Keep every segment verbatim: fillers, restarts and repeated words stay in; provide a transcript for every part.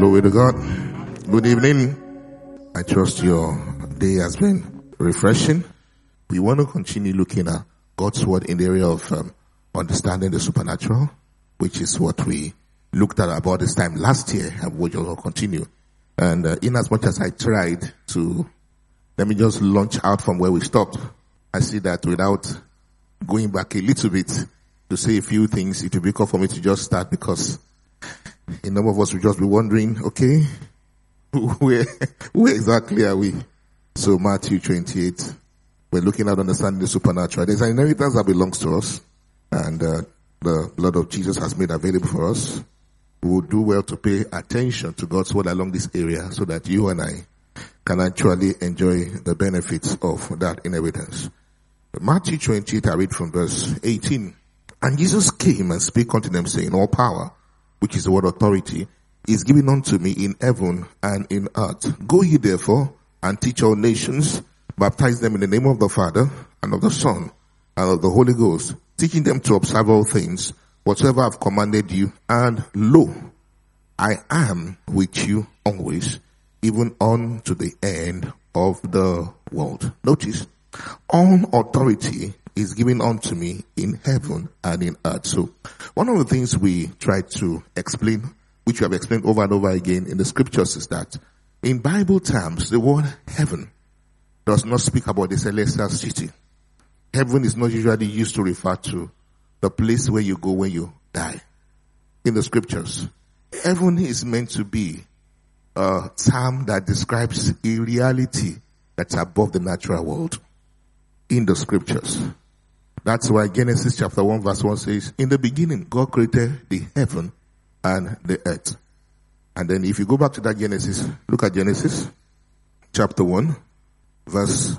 Glory to God. Good evening. I trust your day has been refreshing. We want to continue looking at God's word in the area of um, understanding the supernatural, which is what we looked at about this time last year, and we'll just continue. And uh, in as much as I tried to, let me just launch out from where we stopped. I see that without going back a little bit to say a few things, it will be difficult for me to just start, because a number of us will just be wondering, okay, where, where exactly are we? So Matthew twenty-eight, we're looking at understanding the supernatural. There's an inheritance that belongs to us, and uh, the blood of Jesus has made available for us. We will do well to pay attention to God's word along this area, so that you and I can actually enjoy the benefits of that inheritance. Matthew twenty-eight, I read from verse eighteen. And Jesus came and spake unto them, saying, all power, which is the word authority, is given unto me in heaven and in earth. Go ye therefore and teach all nations, baptize them in the name of the Father and of the Son and of the Holy Ghost, teaching them to observe all things whatsoever I have commanded you. And lo, I am with you always, even unto the end of the world. Notice, all authority is given unto me in heaven and in earth. So one of the things we try to explain, which we have explained over and over again in the scriptures, is that in Bible terms, the word heaven does not speak about the celestial city. Heaven is not usually used to refer to the place where you go when you die. In the scriptures, heaven is meant to be a term that describes a reality that's above the natural world. In the scriptures. That's why Genesis chapter one verse one says, in the beginning, God created the heaven and the earth. And then if you go back to that Genesis, look at Genesis chapter one verse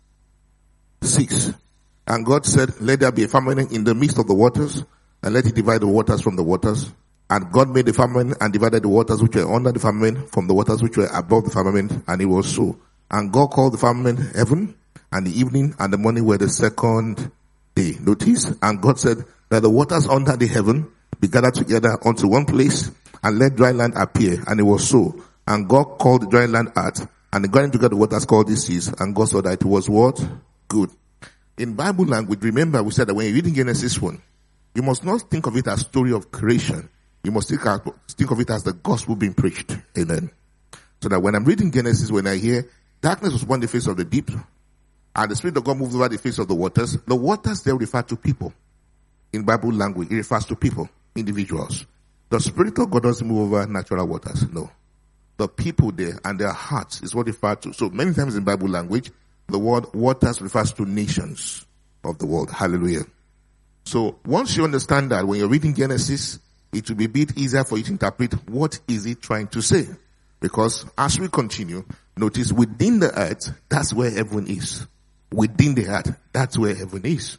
six. And God said, let there be a firmament in the midst of the waters, and let it divide the waters from the waters. And God made the firmament and divided the waters which were under the firmament from the waters which were above the firmament, and it was so. And God called the firmament heaven, and the evening and the morning were the second day. Notice, and God said that the waters under the heaven be gathered together unto one place, and let dry land appear, and it was so. And God called the dry land earth, and the gathering together the waters called the seas, and God saw that it was what? Good. In Bible language, remember we said that when you're reading Genesis one, you must not think of it as story of creation. You must think of, think of it as the gospel being preached. Amen. So that when I'm reading Genesis, when I hear darkness was upon the face of the deep, and the Spirit of God moved over the face of the waters, the waters there refer to people. In Bible language, it refers to people, individuals. The Spirit of God doesn't move over natural waters, no. The people there and their hearts is what referred to. So many times in Bible language, the word waters refers to nations of the world. Hallelujah. So once you understand that, when you're reading Genesis, it will be a bit easier for you to interpret what is it trying to say. Because as we continue, notice within the earth, that's where heaven is. Within the earth, that's where heaven is.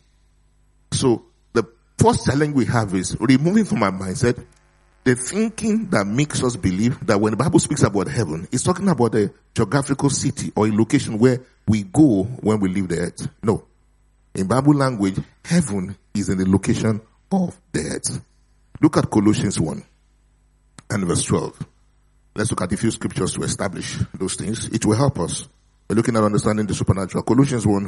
So the first challenge we have is removing from our mindset the thinking that makes us believe that when the Bible speaks about heaven, it's talking about a geographical city or a location where we go when we leave the earth. No. In Bible language, heaven is in the location of the earth. Look at Colossians one and verse twelve. Let's look at a few scriptures to establish those things. It will help us. We're looking at understanding the supernatural. Colossians one.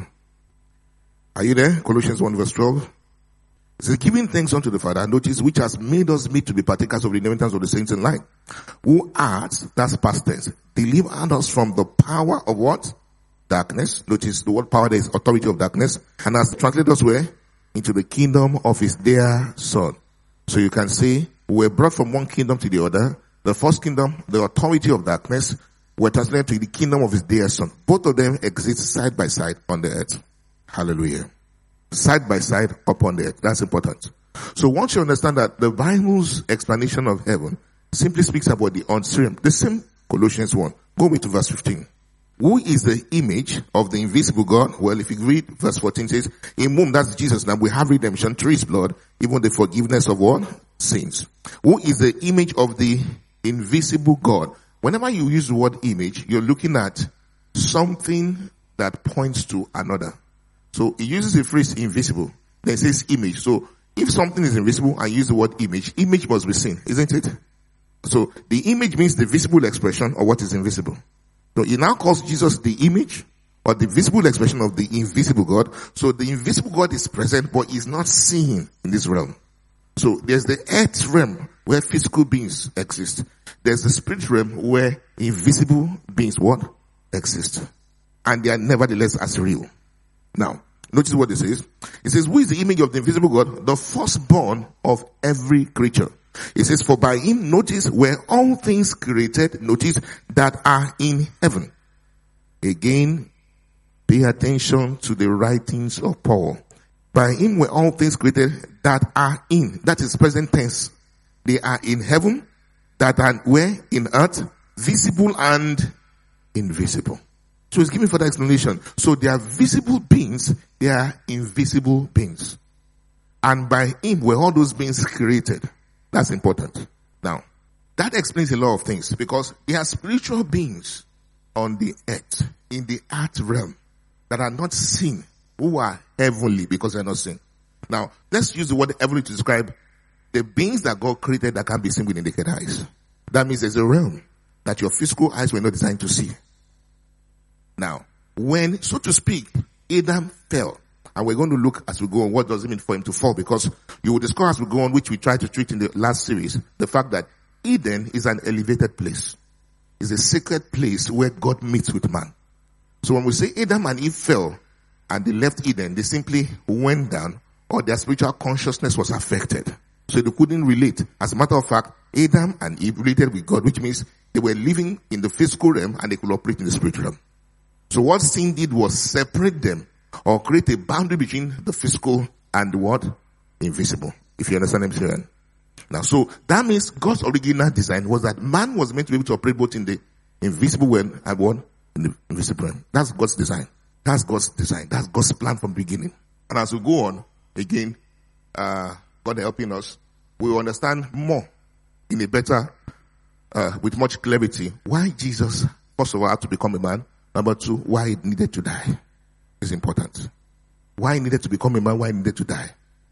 Are you there? Colossians one verse twelve. It says, giving thanks unto the Father, notice, which has made us meet to be partakers of the inheritance of the saints in light. Who has, that's past tense, delivered us from the power of what? Darkness. Notice the word power there is authority of darkness. And has translated us where? Into the kingdom of his dear Son. So you can say, we're brought from one kingdom to the other. The first kingdom, the authority of darkness, were translated to the kingdom of his dear Son. Both of them exist side by side on the earth. Hallelujah. Side by side upon the earth. That's important. So once you understand that the Bible's explanation of heaven simply speaks about the unseen, the same Colossians one. Go with to verse fifteen. Who is the image of the invisible God? Well, if you read verse fourteen, says, in whom, that's Jesus, now we have redemption through his blood, even the forgiveness of what? Sins. Who is the image of the invisible God? Whenever you use the word image, you're looking at something that points to another. So it uses the phrase invisible. Then it says image. So if something is invisible and use the word image, image must be seen, isn't it? So the image means the visible expression of what is invisible. So he now calls Jesus the image or the visible expression of the invisible God. So the invisible God is present, but is not seen in this realm. So there's the earth realm where physical beings exist. There's the spirit realm where invisible beings what? Exist. And they are nevertheless as real. Now, notice what it says. It says, who is the image of the invisible God? The firstborn of every creature. It says, for by him, notice, were all things created, notice, that are in heaven. Again, pay attention to the writings of Paul. By him were all things created that are in, that is present tense. They are in heaven, that are where? In earth, visible and invisible. So he's giving further explanation. So they are visible beings, they are invisible beings. And by him were all those beings created. That's important. Now, that explains a lot of things because there are spiritual beings on the earth, in the earth realm, that are not seen, who are heavenly because they are not seen. Now, let's use the word heavenly to describe the beings that God created that can be seen with the naked eyes. That means there's a realm that your physical eyes were not designed to see. Now, when, so to speak, Adam fell, and we're going to look as we go on what does it mean for him to fall, because you will discover as we go on, which we tried to treat in the last series, the fact that Eden is an elevated place. It's a sacred place where God meets with man. So when we say Adam and Eve fell and they left Eden, they simply went down or their spiritual consciousness was affected. So they couldn't relate. As a matter of fact, Adam and Eve related with God, which means they were living in the physical realm and they could operate in the spiritual realm. So what sin did was separate them or create a boundary between the physical and the what? Invisible. If you understand what I'm saying. Now, so that means God's original design was that man was meant to be able to operate both in the invisible realm and what? In the invisible realm. That's God's design. That's God's design. That's God's plan from the beginning. And as we go on, again, uh, God helping us, we will understand more in a better, uh, with much clarity, why Jesus, first of all, had to become a man. Number two, why he needed to die is important. Why he needed to become a man, why he needed to die.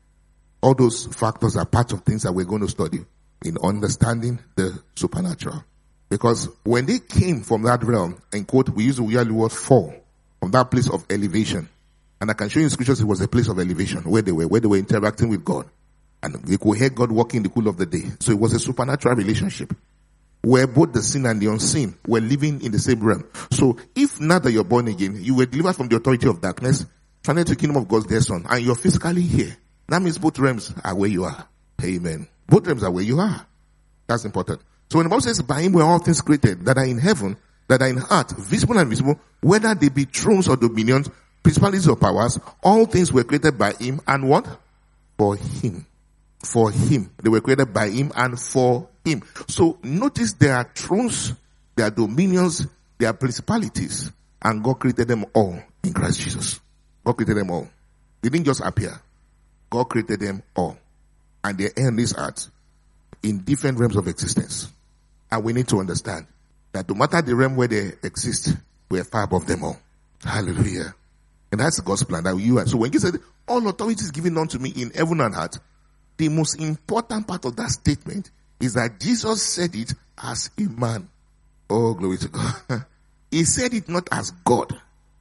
All those factors are part of things that we're going to study in understanding the supernatural. Because when they came from that realm, and quote, we use the word fall, from that place of elevation. And I can show you in scriptures it was a place of elevation where they were, where they were interacting with God. And they could hear God walking in the cool of the day. So it was a supernatural relationship where both the seen and the unseen were living in the same realm. So if now that you're born again, you were delivered from the authority of darkness, transferred to the kingdom of God's dear son, and you're physically here. That means both realms are where you are. Amen. Both realms are where you are. That's important. So when the Bible says, by him were all things created that are in heaven, that are in earth, visible and invisible, whether they be thrones or dominions, principalities or powers, all things were created by him and what? For him. For him. They were created by him and for him. So notice there are thrones, there are dominions, there are principalities, and God created them all in Christ Jesus. God created them all. They didn't just appear. God created them all. And they're in this earth in different realms of existence. And we need to understand that no matter the realm where they exist, we're far above them all. Hallelujah. And that's God's plan that you are. So when he said, all authority is given unto me in heaven and earth, the most important part of that statement is that Jesus said it as a man. Oh, glory to God. He said it not as God.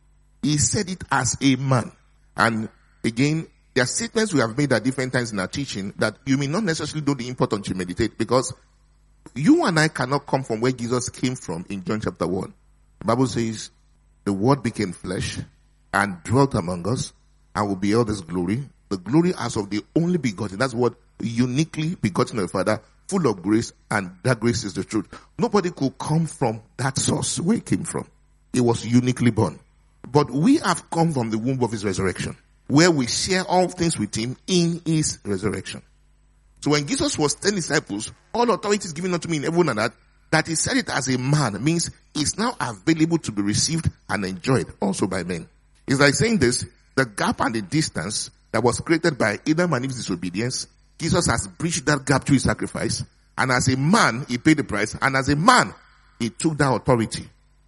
He said it as a man. And again, there are statements we have made at different times in our teaching that you may not necessarily know the import until you meditate, because you and I cannot come from where Jesus came from in John chapter one. The Bible says, the word became flesh and dwelt among us and will beheld his glory. The glory as of the only begotten. That's what uniquely begotten of the Father, full of grace, and that grace is the truth. Nobody could come from that source where it came from. It was uniquely born. But we have come from the womb of his resurrection, where we share all things with him in his resurrection. So when Jesus was telling disciples, all authority is given unto me in heaven and earth, that he said it as a man means it's now available to be received and enjoyed also by men. It's like saying this, the gap and the distance that was created by Adam and Eve's disobedience, Jesus has bridged that gap through his sacrifice. And as a man, he paid the price. And as a man, he took that authority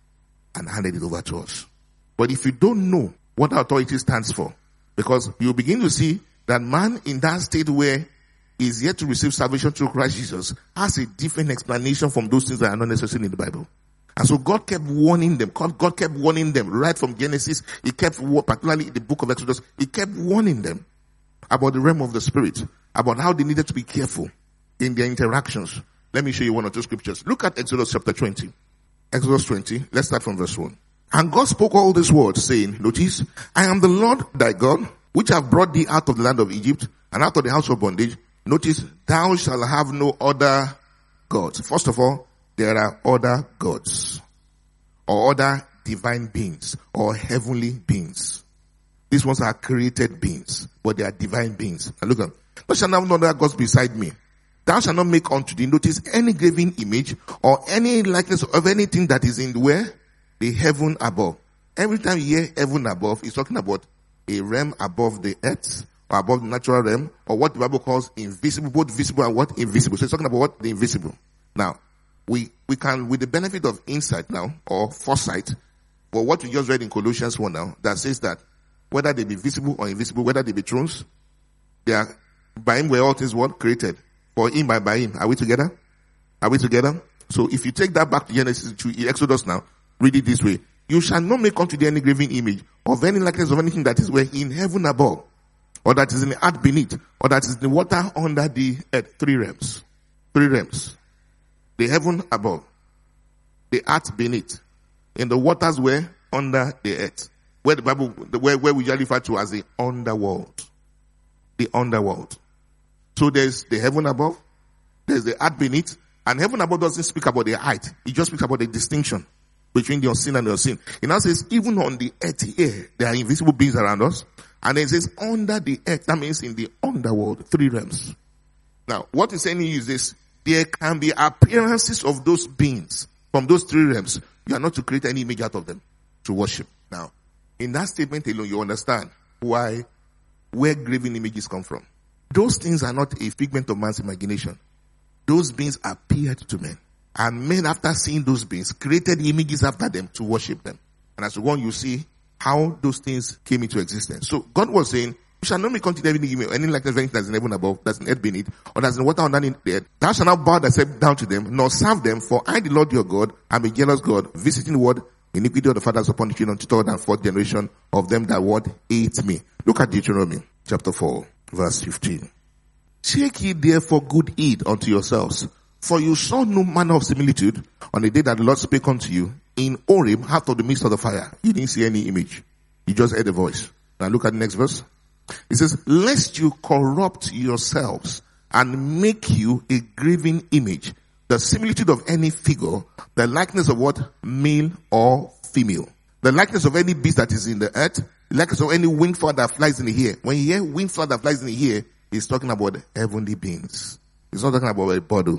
and handed it over to us. But if you don't know what authority stands for, because you begin to see that man in that state where is yet to receive salvation through Christ Jesus has a different explanation from those things that are not necessarily in the Bible. And so God kept warning them. God, God kept warning them right from Genesis. He kept, particularly in the book of Exodus, he kept warning them about the realm of the spirit, about how they needed to be careful in their interactions. Let me show you one or two scriptures. Look at Exodus chapter twenty. Exodus twenty. Let's start from verse one. And God spoke all these words, saying, notice, I am the Lord thy God, which have brought thee out of the land of Egypt and out of the house of bondage. Notice, thou shalt have no other gods. First of all, there are other gods or other divine beings or heavenly beings. These ones are created beings, but they are divine beings. And look at them. Thou shalt have no other gods beside me. Thou shalt not make unto thee, notice, any graven image or any likeness of anything that is in the where? The heaven above. Every time you hear heaven above, it's talking about a realm above the earth or above the natural realm, or what the Bible calls invisible, both visible and what? Invisible. So it's talking about what? The invisible. Now, we, we can, with the benefit of insight now, or foresight, but what we just read in Colossians one now, that says that whether they be visible or invisible, whether they be thrones, they are, by him were all things what? Created. For him, by, by him. Are we together? Are we together? So if you take that back to Genesis, to Exodus now, read it this way. You shall not make unto thee any graven image of any likeness of anything that is where in heaven above, or that is in the earth beneath, or that is in the water under the earth. Three realms. Three realms. The heaven above, the earth beneath, in the waters where under the earth, where the Bible, where, where we usually refer to as the underworld. The underworld. So there's the heaven above, there's the earth beneath, and heaven above doesn't speak about the height. It just speaks about the distinction between the unseen and the unseen. It now says, even on the earth here, there are invisible beings around us. And it says, under the earth, that means in the underworld, three realms. Now, what is saying is this, there can be appearances of those beings from those three realms. You are not to create any image out of them to worship. Now, in that statement alone, you understand why, where graven images come from. Those things are not a figment of man's imagination. Those beings appeared to men. And men, after seeing those beings, created images after them to worship them. And as one, you see how those things came into existence. So God was saying, you shall not make unto them any image, any likeness of anything that's in heaven above, that's in earth beneath, or that's in water underneath the earth. Thou shalt not bow thyself down to them, nor serve them, for I, the Lord your God, am a jealous God, visiting the word, iniquity of the fathers upon the children, to third and fourth generation of them that what hate me. Look at Deuteronomy chapter four, verse fifteen. Take ye therefore good heed unto yourselves, for you saw no manner of similitude on the day that the Lord spake unto you in Horeb, out of the midst of the fire. You didn't see any image. You just heard a voice. Now look at the next verse. It says, lest you corrupt yourselves and make you a graven image, the similitude of any figure, the likeness of what? Male or female. The likeness of any beast that is in the earth, the likeness of any winged fowl that flies in the air. When you hear winged fowl that flies in the air, it's talking about heavenly beings. It's not talking about a bottle.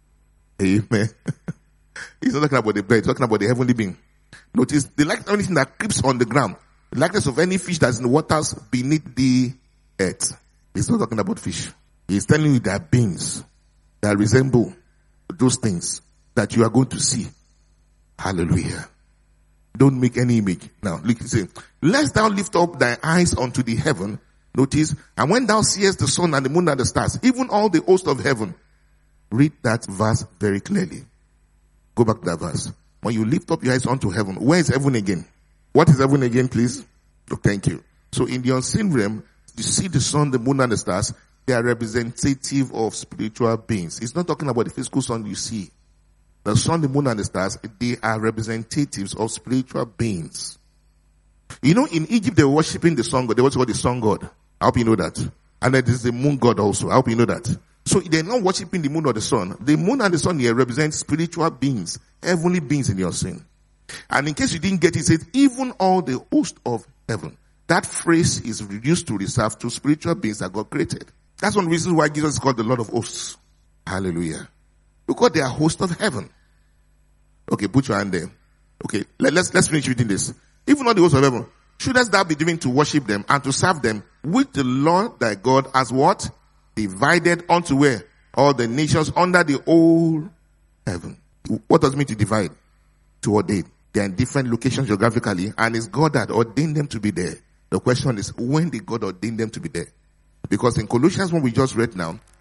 Amen. He's not talking about the bird. He's talking about the heavenly being. Notice the likeness of anything that creeps on the ground. The likeness of any fish that's in the waters beneath the earth. He's not talking about fish. He's telling you that beings that resemble those things that you are going to see. Hallelujah. Don't make any image. Now, look, he says, lest thou lift up thy eyes unto the heaven. Notice, and when thou seest the sun and the moon and the stars, even all the host of heaven. Read that verse very clearly. Go back to that verse. When you lift up your eyes unto heaven, where is heaven again? What is heaven again, please? Oh, thank you. So in the unseen realm, you see the sun, the moon, and the stars. They are representative of spiritual beings. It's not talking about the physical sun you see. The sun, the moon, and the stars, they are representatives of spiritual beings. You know, in Egypt, they were worshipping the sun god. They also call the sun god. I hope you know that. And then there's the moon god also. I hope you know that. So they're not worshipping the moon or the sun. The moon and the sun here represent spiritual beings, heavenly beings in your sin. And in case you didn't get it, it says, even all the host of heaven. That phrase is reduced to reserve to spiritual beings that God created. That's one reason why Jesus is called the Lord of hosts. Hallelujah. Because they are hosts of heaven. Okay, put your hand there. Okay, let, let's, let's finish reading this. Even all the hosts of heaven, shouldest thou be driven to worship them and to serve them, which the Lord thy God has what? Divided unto where? All the nations under the whole heaven. What does it mean to divide? To ordain. They are in different locations geographically, and it's God that ordained them to be there. The question is, when did God ordain them to be there? Because in Colossians, when we just read now,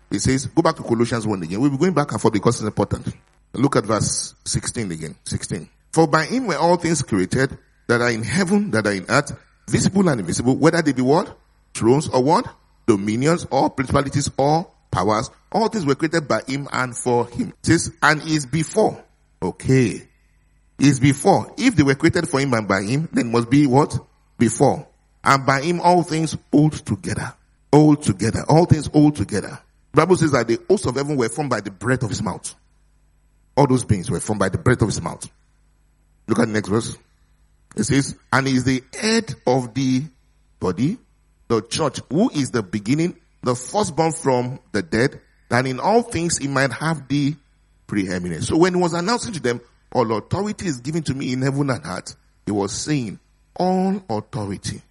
It says, go back to Colossians one again. We'll be going back and forth because it's important. Look at verse sixteen again. sixteen. For by him were all things created that are in heaven, that are in earth, visible and invisible, whether they be what? Thrones or what? Dominions or principalities or powers. All things were created by him and for him. It says, and is before. Okay. Is before. If they were created for him and by him, then it must be what? Before. And by him all things hold together. Hold together. All things hold together. The Bible says that the hosts of heaven were formed by the breath of his mouth. All those beings were formed by the breath of his mouth. Look at the next verse. It says, and he is the head of the body, the church, who is the beginning, the firstborn from the dead, that in all things he might have the preeminence. So when he was announcing to them, all authority is given to me in heaven and earth, he was saying, all authority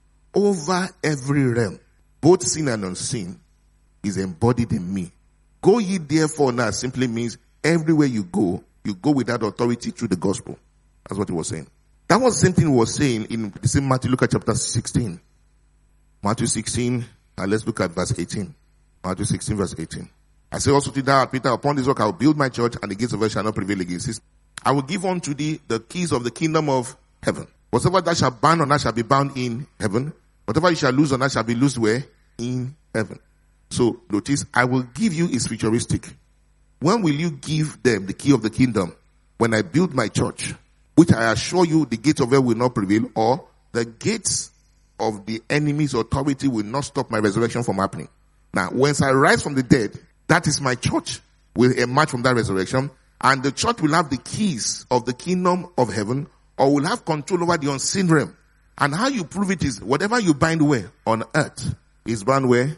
over every realm, both seen and unseen, is embodied in me. Go ye therefore now simply means everywhere you go, you go with that authority through the gospel. That's what he was saying. That was the same thing he was saying in the same Matthew. Look at chapter sixteen. Matthew sixteen, and let's look at verse eighteen. Matthew sixteen verse eighteen. I say also to thou, Peter, upon this rock I will build my church, and the gates of hell shall not prevail against it. I will give unto thee the keys of the kingdom of heaven. Whatever thou shalt bind on earth shall be bound in heaven. Whatever you shall loose on earth shall be loosed where? In heaven. So notice, I will give you is futuristic. When will you give them the key of the kingdom? When I build my church, which I assure you the gates of hell will not prevail, or the gates of the enemy's authority will not stop my resurrection from happening. Now, once I rise from the dead, that is my church will emerge from that resurrection, and the church will have the keys of the kingdom of heaven, or will have control over the unseen realm. And how you prove it is, whatever you bind where on earth is bound where.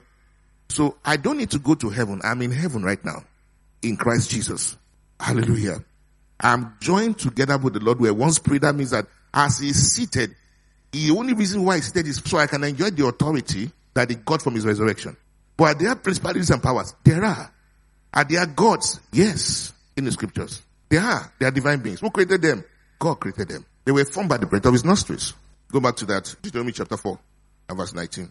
So I don't need to go to heaven. I'm in heaven right now in Christ Jesus. Hallelujah. I'm joined together with the Lord where one spirit. That means that as he's seated, the only reason why he's seated is so I can enjoy the authority that he got from his resurrection. But are there principalities and powers? There are. Are there gods? Yes. In the scriptures. They are. They are divine beings. Who created them? God created them. They were formed by the breath of his nostrils. Go back to that. Deuteronomy chapter four and verse nineteen.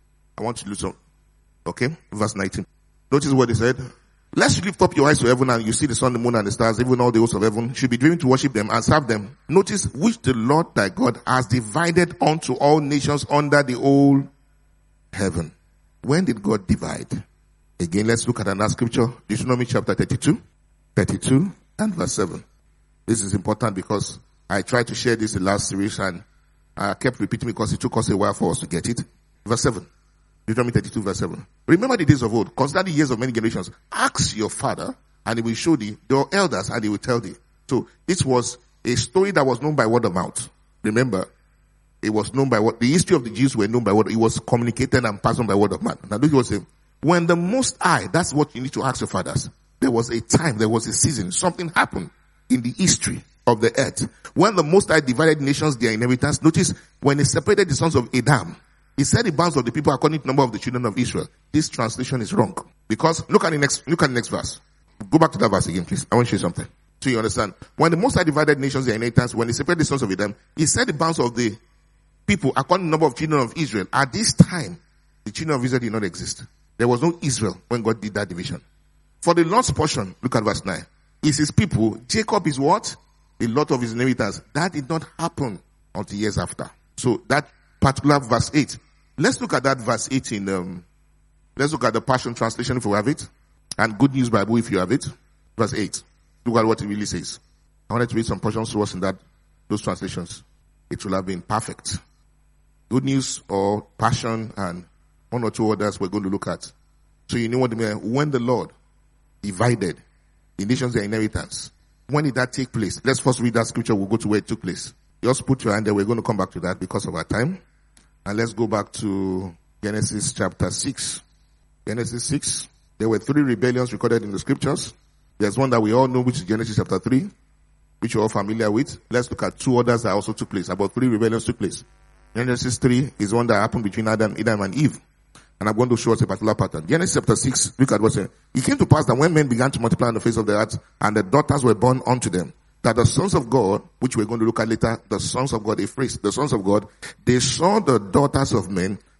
I want you to listen. Okay? Verse nineteen. Notice what he said. Lest you lift up your eyes to heaven and you see the sun, the moon, and the stars, even all the hosts of heaven, should be driven to worship them and serve them. Notice which the Lord thy God has divided unto all nations under the whole heaven. When did God divide? Again, let's look at another scripture. Deuteronomy chapter thirty-two. thirty-two and verse seven. This is important because I tried to share this in last series and I kept repeating because it took us a while for us to get it. Verse seven. Deuteronomy thirty-two verse seven. Remember the days of old. Consider the years of many generations. Ask your father and he will show thee, your elders, and he will tell thee. So this was a story that was known by word of mouth. Remember, it was known by what the history of the Jews were known by what it was communicated and passed on by word of mouth. Now this was saying, when the Most High, that's what you need to ask your fathers. There was a time, there was a season, something happened in the history of the earth. When the Most High divided nations their inheritance, notice when he separated the sons of Adam, he said the bounds of the people according to the number of the children of Israel. This translation is wrong. Because look at the next, look at the next verse. Go back to that verse again, please. I want to show you something. So you understand. When the Most High divided nations their inheritance, when he separated the sons of Adam, he said the bounds of the people according to the number of children of Israel. At this time, the children of Israel did not exist. There was no Israel when God did that division. For the Lord's portion, look at verse nine. Is his people. Jacob is what? The lot of his inheritance. That did not happen until years after. So that particular verse eight. Let's look at that verse eight in, um, let's look at the Passion Translation if you have it. And Good News Bible if you have it. Verse eight. Look at what it really says. I wanted to read some portions to us in that, those translations. It will have been perfect. Good News or Passion and one or two others we're going to look at. So you know what I mean? When the Lord divided the nations their inheritance, when did that take place? Let's first read that scripture. We'll go to where it took place. Just put your hand there. We're going to come back to that because of our time. And let's go back to Genesis chapter six. Genesis six. There were three rebellions recorded in the scriptures. There's one that we all know, which is Genesis chapter three, which you're all familiar with. Let's look at two others that also took place. About three rebellions took place. Genesis three is one that happened between Adam, Adam and Eve. And I'm going to show us a particular pattern. Genesis chapter six, look at what's saying. It came to pass that when men began to multiply on the face of the earth, and the daughters were born unto them, that the sons of God, which we're going to look at later, the sons of God, a phrase, the sons of God, they saw the daughters of men,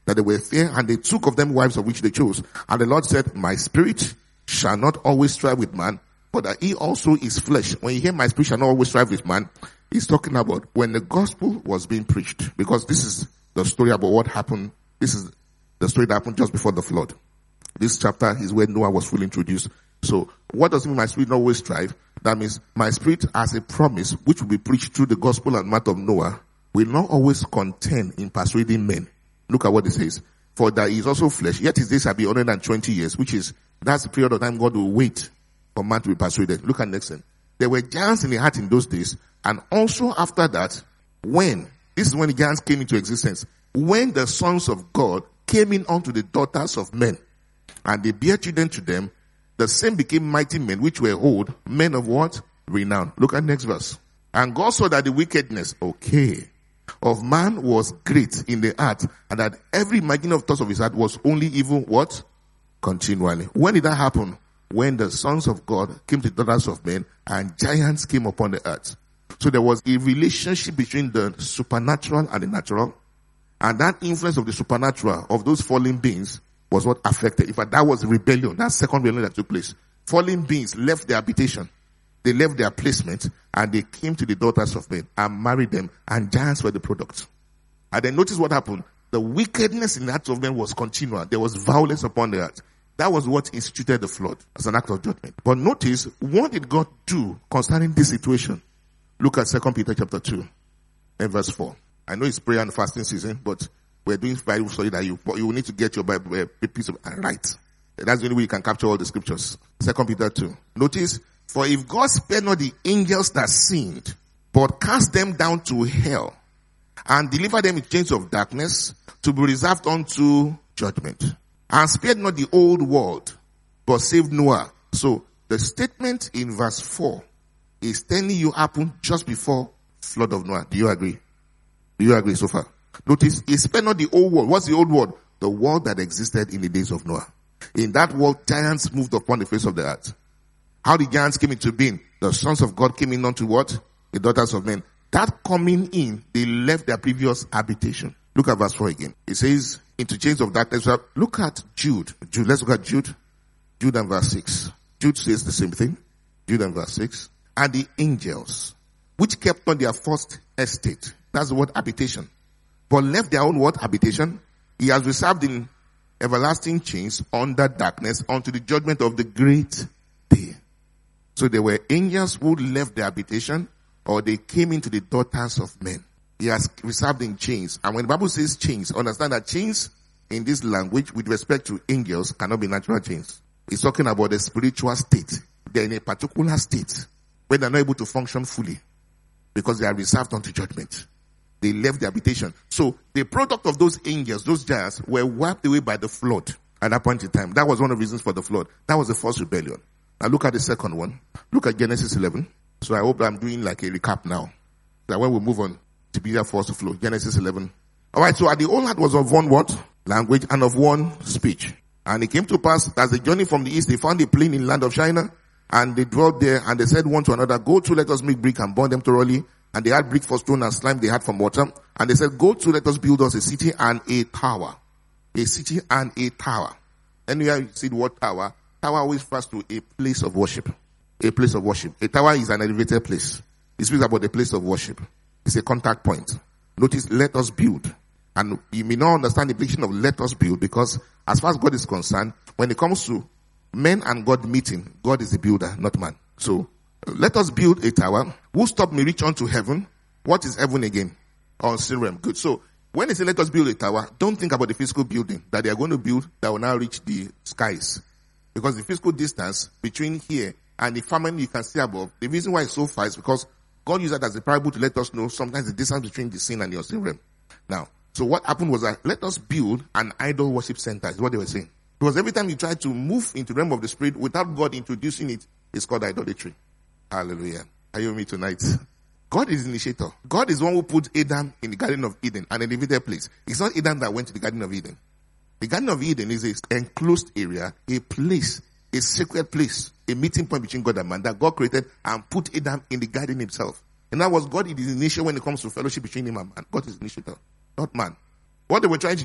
that they were fair, and they took of them wives of which they chose. And the Lord said, my spirit shall not always strive with man, but that he also is flesh. When you hear my spirit shall not always strive with man, he's talking about when the gospel was being preached. Because this is the story about what happened. This is the story that happened just before the flood. This chapter is where Noah was fully introduced. So what does it mean my spirit not always strive? That means my spirit as a promise, which will be preached through the gospel and mouth of Noah, will not always contend in persuading men. Look at what it says. For that he is also flesh, yet his days shall be one hundred twenty years, which is, that's the period of time God will wait for man to be persuaded. Look at next thing. There were giants in the heart in those days, and also after that, when, this is when the giants came into existence, when the sons of God came in unto the daughters of men, and they bare children to them, the same became mighty men, which were old, men of what? Renown. Look at next verse. And God saw that the wickedness, okay, of man was great in the heart, and that every imagining of thoughts of his heart was only evil, what? Continually. When did that happen? When the sons of God came to the daughters of men, and giants came upon the earth. So there was a relationship between the supernatural and the natural, and that influence of the supernatural, of those fallen beings, was what affected. In fact, that was rebellion. That second rebellion that took place. Fallen beings left their habitation. They left their placement, and they came to the daughters of men and married them, and giants were the product. And then notice what happened. The wickedness in the hearts of men was continual. There was violence upon the earth. That was what instituted the flood as an act of judgment. But notice, what did God do concerning this situation? Look at Second Peter chapter two and verse four. I know it's prayer and fasting season, but we're doing Bible study that you, you will need to get your Bible, a piece of, and write. That's the only way you can capture all the scriptures. Second Peter two. Notice, for if God spared not the angels that sinned, but cast them down to hell, and delivered them in chains of darkness, to be reserved unto judgment, and spared not the old world, but saved Noah. So, the statement in verse four is telling you happened just before flood of Noah. Do you agree? Do you agree so far? Notice, he spared not the old world. What's the old world? The world that existed in the days of Noah. In that world, giants moved upon the face of the earth. How the giants came into being? The sons of God came in unto what? The daughters of men. That coming in, they left their previous habitation. Look at verse four again. It says, into chains of darkness. Look at Jude. Jude. Let's look at Jude. Jude and verse six. Jude says the same thing. Jude and verse six. And the angels, which kept on their first estate. That's the word habitation. But left their own what? Habitation. He has reserved in everlasting chains under darkness unto the judgment of the great day. So there were angels who left their habitation, or they came into the daughters of men. He has reserved in chains. And when the Bible says chains, understand that chains in this language with respect to angels cannot be natural chains. It's talking about the spiritual state. They're in a particular state where they're not able to function fully because they are reserved unto judgment. They left their habitation. So the product of those angels, those giants, were wiped away by the flood at that point in time. That was one of the reasons for the flood. That was the first rebellion. Now look at the second one. Look at Genesis eleven. So I hope I'm doing like a recap now. That when we move on to be there for us to flow. Genesis eleven. Alright, so at the old heart was of one what? Language and of one speech. And it came to pass, as they journeyed from the east, they found a plain in the land of Shinar, and they dwelt there, and they said one to another, go to, let us make brick and burn them thoroughly. And they had brick for stone and slime they had for mortar. And they said, go to, let us build us a city and a tower. A city and a tower. Anywhere you see the word tower, tower always refers to a place of worship. A place of worship. A tower is an elevated place. It speaks about a place of worship. It's a contact point. Notice, let us build. And you may not understand the implication of let us build, because as far as God is concerned, when it comes to men and God meeting, God is the builder, not man. So, let us build a tower. Whose top may reach unto heaven. What is heaven again? On Sirem. Good. So, when they say let us build a tower, don't think about the physical building that they are going to build that will now reach the skies. Because the physical distance between here and the firmament you can see above, the reason why it's so far is because God used that as a parable to let us know sometimes the distance between the sin and the unseen realm. Now, so what happened was that let us build an idol worship center, is what they were saying. Because every time you try to move into the realm of the spirit without God introducing it, it's called idolatry. Hallelujah. Are you with me tonight? God is the initiator. God is the one who put Adam in the Garden of Eden, an elevated place. It's not Adam that went to the Garden of Eden. The Garden of Eden is an enclosed area, a place, a sacred place, a meeting point between God and man that God created and put Adam in the garden himself. And that was God is the initiator when it comes to fellowship between him and man. God is the initiator, not man. What they were trying to do,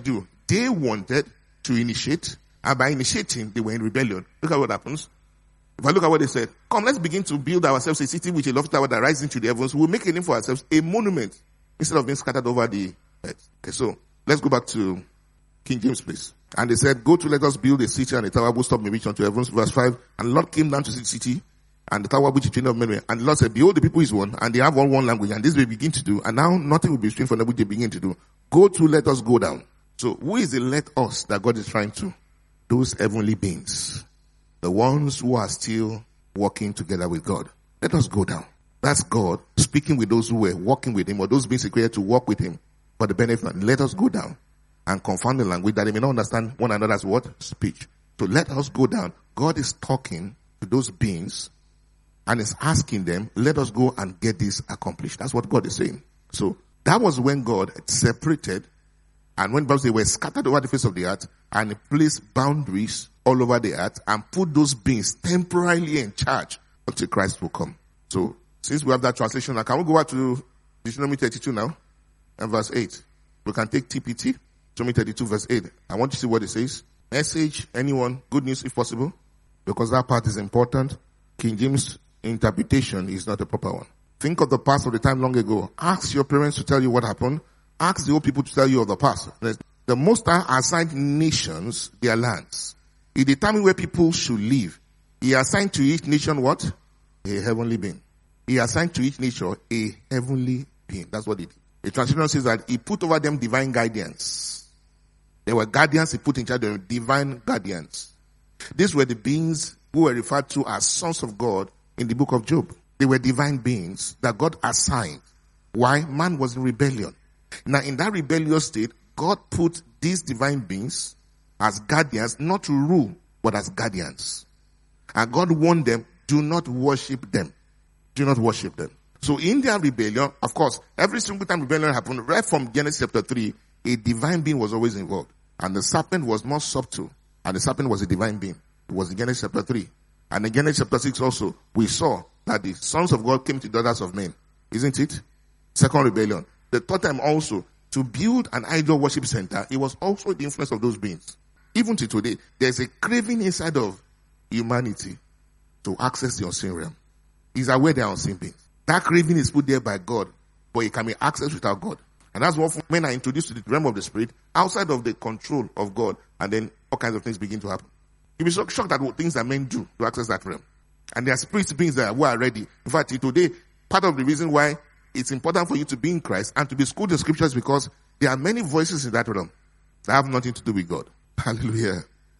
they wanted to initiate, and by initiating, they were in rebellion. Look at what happens. If I look at what they said, come, let's begin to build ourselves a city with a lofty tower that rises into the heavens. We'll make a name for ourselves, a monument, instead of being scattered over the earth. Okay, so let's go back to King James, please. And they said, go to, let us build a city and a tower whose top may reach unto heavens. Verse five. And the Lord came down to see the city and the tower which the children of men were. And the Lord said, behold, the people is one, and they have all one language, and this they begin to do. And now nothing will be strange for them which they begin to do. Go to, let us go down. So who is the let us that God is trying to? Those heavenly beings. The ones who are still walking together with God. Let us go down. That's God speaking with those who were walking with him, or those beings created to walk with him for the benefit. Let us go down and confound the language that they may not understand one another's what? Speech. So let us go down. God is talking to those beings and is asking them, let us go and get this accomplished. That's what God is saying. So that was when God separated, and when they were scattered over the face of the earth, and he placed boundaries all over the earth and put those beings temporarily in charge until Christ will come. So since we have that translation now, can we go back to Deuteronomy thirty-two now and verse eight? We can take T P T. Deuteronomy thirty-two verse eight. I want you to see what it says. Message, anyone, good news if possible, because that part is important. King James interpretation is not a proper one. Think of the past of the time long ago. Ask your parents to tell you what happened. Ask the old people to tell you of the past. The Most High assigned nations their lands. He determined where people should live. He assigned to each nation what? A heavenly being. He assigned to each nation a heavenly being. That's what it did. The translation says that he put over them divine guardians. There were guardians he put in charge of, divine guardians. These were the beings who were referred to as sons of God in the book of Job. They were divine beings that God assigned. Why? Man was in rebellion. Now in that rebellious state, God put these divine beings as guardians, not to rule, but as guardians. And God warned them, do not worship them. Do not worship them. So in their rebellion, of course, every single time rebellion happened, right from Genesis chapter three, a divine being was always involved. And the serpent was more subtle. And the serpent was a divine being. It was in Genesis chapter three. And in Genesis chapter six also, we saw that the sons of God came to daughters of men. Isn't it? Second rebellion. The third time also, to build an idol worship center, it was also the influence of those beings. Even to today, there's a craving inside of humanity to access the unseen realm. Is aware they are unseen beings. That craving is put there by God, but it can be accessed without God. And that's what men are introduced to the realm of the spirit, outside of the control of God, and then all kinds of things begin to happen. You'll be so shocked at what things that men do to access that realm. And there are spirit beings that who are ready. In fact, today, part of the reason why it's important for you to be in Christ and to be schooled in scriptures, because there are many voices in that realm that have nothing to do with God. Hallelujah.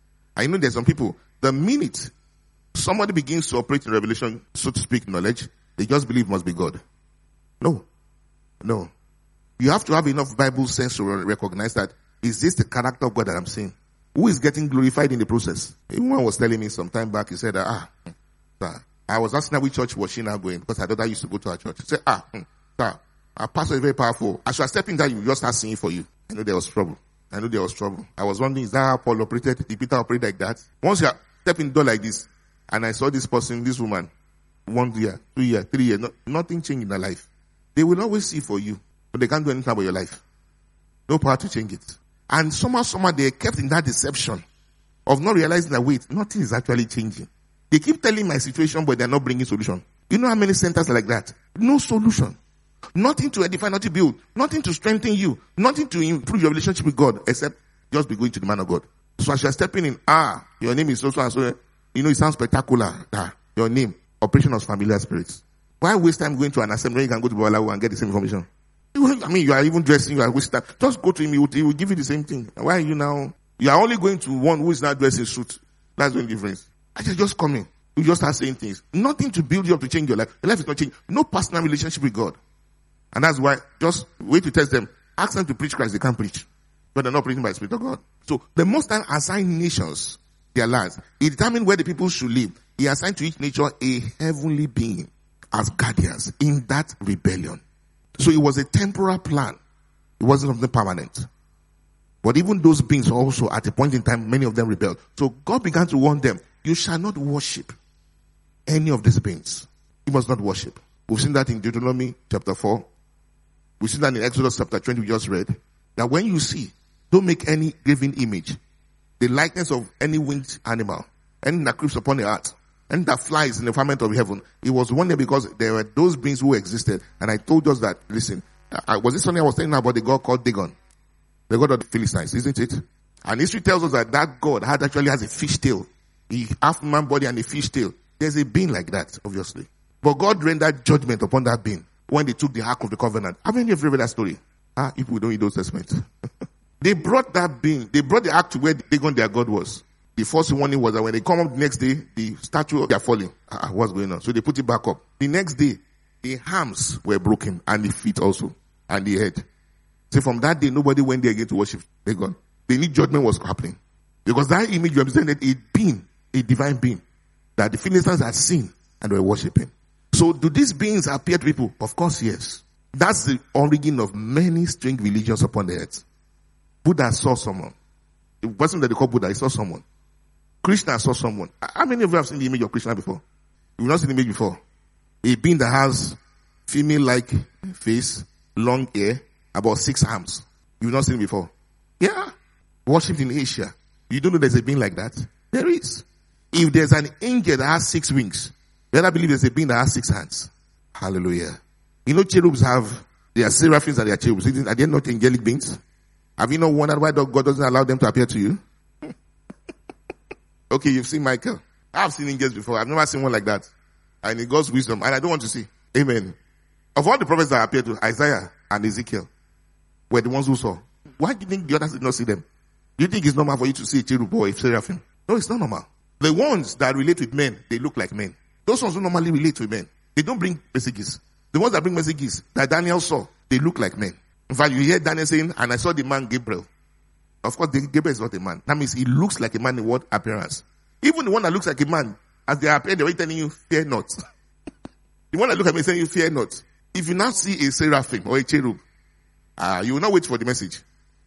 I know there's some people, the minute somebody begins to operate in revelation, so to speak, knowledge, they just believe it must be God. No. No. You have to have enough Bible sense to recognize that, is this the character of God that I'm seeing? Who is getting glorified in the process? One was telling me some time back, he said, ah, sir, I was asking her which church was she now going, because her daughter used to go to her church. He said, ah, sir, our pastor is very powerful. As you are stepping down, you just start singing for you. I know there was trouble. I know there was trouble. I was wondering, is that how Paul operated? Did Peter operate like that? Once you are stepping the door like this, and I saw this person, this woman, one year, two years, three years, no, nothing changed in their life. They will always see for you, but they can't do anything about your life. No power to change it. And somehow, somehow, they are kept in that deception of not realizing that, wait, nothing is actually changing. They keep telling my situation, but they're not bringing solution. You know how many centers are like that? No solution. Nothing to edify, nothing to build, nothing to strengthen you, nothing to improve your relationship with God, except just be going to the man of God. So as you're stepping in, ah, your name is so so and so, you know, it sounds spectacular. Ah, your name, operation of familiar spirits. Why waste time going to an assembly when you can go to Babalawo and get the same information? I mean, you are even dressing, you are wasting time. Just go to him, he will, he will give you the same thing. Why are you now? You are only going to one who is not dressed in suit. That's the only difference. I just, just come in. You just start saying things. Nothing to build you up to change your life. Your life is not changing. No personal relationship with God. And that's why, just wait to test them. Ask them to preach Christ, they can't preach. But they're not preaching by the Spirit of God. So, the Most High assigned nations their lands. He determined where the people should live. He assigned to each nation a heavenly being as guardians in that rebellion. So it was a temporal plan. It wasn't something permanent. But even those beings also, at a point in time, many of them rebelled. So God began to warn them, you shall not worship any of these beings. You must not worship. We've seen that in Deuteronomy chapter four. We've seen that in Exodus chapter twenty we just read. That when you see Don't make any graven image. The likeness of any winged animal. Anything that creeps upon the earth. And that flies in the firmament of heaven. It was one day because there were those beings who existed. And I told us that, listen, I, was this Sunday I was telling you about the god called Dagon? The god of the Philistines, isn't it? And history tells us that that god had actually has a fish tail. He half man body and a fish tail. There's a being like that, obviously. But God rendered judgment upon that being when they took the Ark of the Covenant. How many of you read that story? Ah, if we don't read those Testament. They brought that being, they brought the Ark to where Dagon their god was. The first warning was that when they come up the next day, the statue, they are falling. Ah, what's going on? So they put it back up. The next day, the arms were broken and the feet also and the head. So from that day, nobody went there again to worship Dagon. They knew judgment was happening. Because that image represented a being, a divine being, that the Philistines had seen and were worshipping. So do these beings appear to people? Of course, yes. That's the origin of many strange religions upon the earth. Buddha saw someone. The person that they call Buddha, he saw someone. Krishna saw someone. How many of you have seen the image of Krishna before? You've not seen the image before. A being that has female-like face, long hair, about six arms. You've not seen it before. Yeah. Worshipped in Asia. You don't know there's a being like that? There is. If there's an angel that has six wings, then I believe there's a being that has six hands. Hallelujah. You know cherubs have, they are seraphims and they are cherubs. Are they not angelic beings? Have you not wondered why God doesn't allow them to appear to you? Okay, you've seen Michael. I've seen angels before. I've never seen one like that. And in God's wisdom, and I don't want to see. Amen. Of all the prophets that appeared to Isaiah and Ezekiel, were the ones who saw. Why do you think the others did not see them? Do you think it's normal for you to see a cherub or a seraphim? No, it's not normal. The ones that relate with men, they look like men. Those ones who normally relate to men, they don't bring messages. The ones that bring messages that Daniel saw, they look like men. In fact, you hear Daniel saying, and I saw the man Gabriel. Of course, Gabriel is not a man. That means he looks like a man in what appearance? Even the one that looks like a man, as they appear, they're telling you, fear not. The one that looks at me saying, you fear not. If you now see a seraphim or a cherub, uh, you will not wait for the message.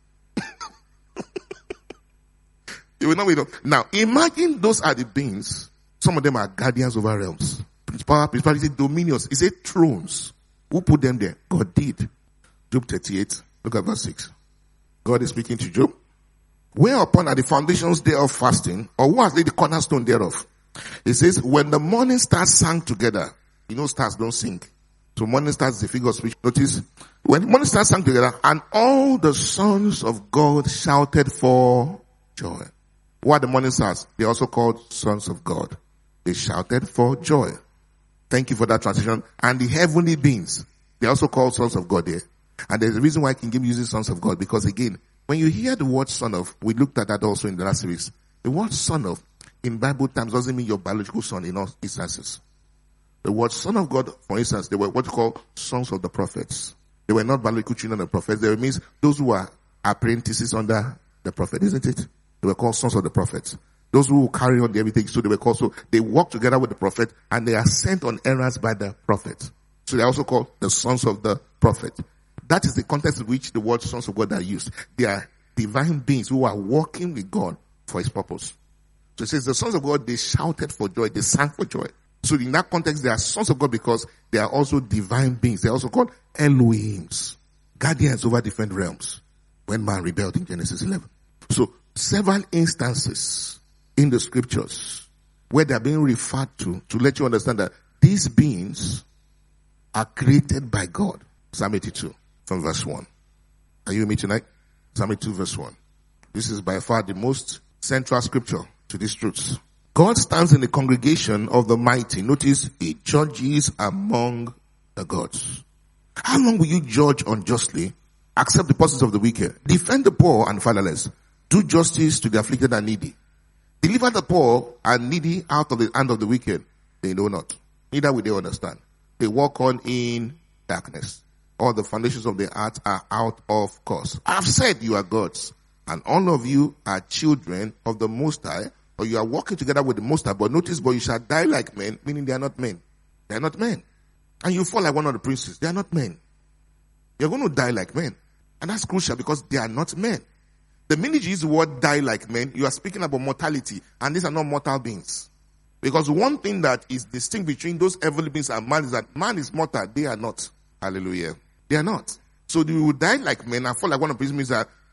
You will not wait. Now, imagine those are the beings. Some of them are guardians over realms. Principality, dominions. Is it thrones? Who put them there? God did. Job thirty-eight. Look at verse six. God is speaking to Job. Whereupon are the foundations thereof fasting, or who has laid the cornerstone thereof? It says, when the morning stars sang together, you know stars don't sing. So morning stars is the figure of speech. Notice, when the morning stars sang together, and all the sons of God shouted for joy. What are the morning stars? They are also called sons of God. They shouted for joy. Thank you for that transition. And the heavenly beings, they are also called sons of God there. And there's a reason why King James uses sons of God, because again, when you hear the word son of, we looked at that also in the last series. The word son of in Bible terms doesn't mean your biological son in all instances. The word son of God, for instance, they were what you call sons of the prophets. They were not biological children of the prophets. They means those who are apprentices under the prophet, isn't it? They were called sons of the prophets. Those who carry on everything, so they were called, so they work together with the prophet and they are sent on errands by the prophet. So they are also called the sons of the prophet. That is the context in which the word sons of God are used. They are divine beings who are working with God for his purpose. So it says the sons of God, they shouted for joy, they sang for joy. So in that context, they are sons of God because they are also divine beings. They are also called Elohims, guardians over different realms when man rebelled in Genesis eleven. So several instances in the scriptures where they are being referred to, to let you understand that these beings are created by God. Psalm eighty-two from verse one. Are you with me tonight? Psalm eighty-two verse one. This is by far the most central scripture to these truths. God stands in the congregation of the mighty. Notice, he judges among the gods. How long will you judge unjustly? Accept the pursuits of the wicked. Defend the poor and fatherless. Do justice to the afflicted and needy. Deliver the poor and needy out of the hand of the wicked. They know not. Neither will they understand. They walk on in darkness. All the foundations of the earth are out of course. I have said you are gods, and all of you are children of the Most High, or you are walking together with the Most High. But notice, but you shall die like men, meaning they are not men. They are not men. And you fall like one of the princes. They are not men. You're going to die like men. And that's crucial because they are not men. The minute you use the word die like men, you are speaking about mortality. And these are not mortal beings. Because one thing that is distinct between those heavenly beings and man is that man is mortal. They are not. Hallelujah. They are not. So you will die like men and fall like one of the princes means that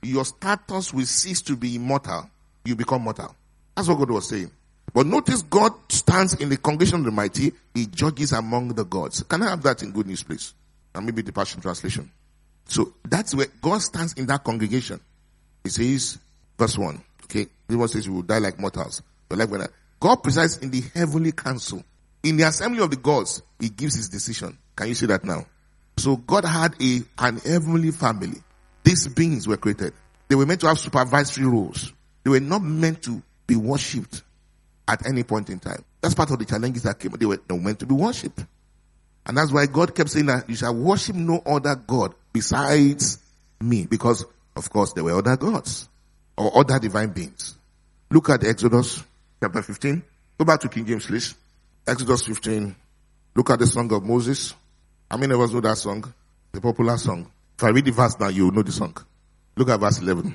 your status will cease to be immortal. You become mortal. That's what God was saying. But notice God stands in the congregation of the mighty. He judges among the gods. Can I have that in Good News, please? And maybe the Passion Translation. So that's where God stands in that congregation. He says, verse one. Okay. This one says we will die like mortals. But like when I, God presides in the heavenly council. In the assembly of the gods, he gives his decision. Can you see that now? So God had a, an heavenly family. These beings were created. They were meant to have supervisory roles. They were not meant to be worshipped at any point in time. That's part of the challenges that came. They were not meant to be worshipped. And that's why God kept saying that you shall worship no other God besides me. Because, of course, there were other gods or other divine beings. Look at Exodus chapter fifteen. Go back to King James, please. Exodus fifteen. Look at the song of Moses. How many of us know that song? The popular song. If I read the verse now, you will know the song. Look at verse eleven.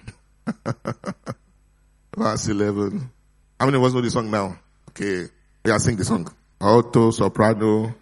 Verse eleven. How many of us know the song now? Okay. Yeah, sing the song. Alto, soprano.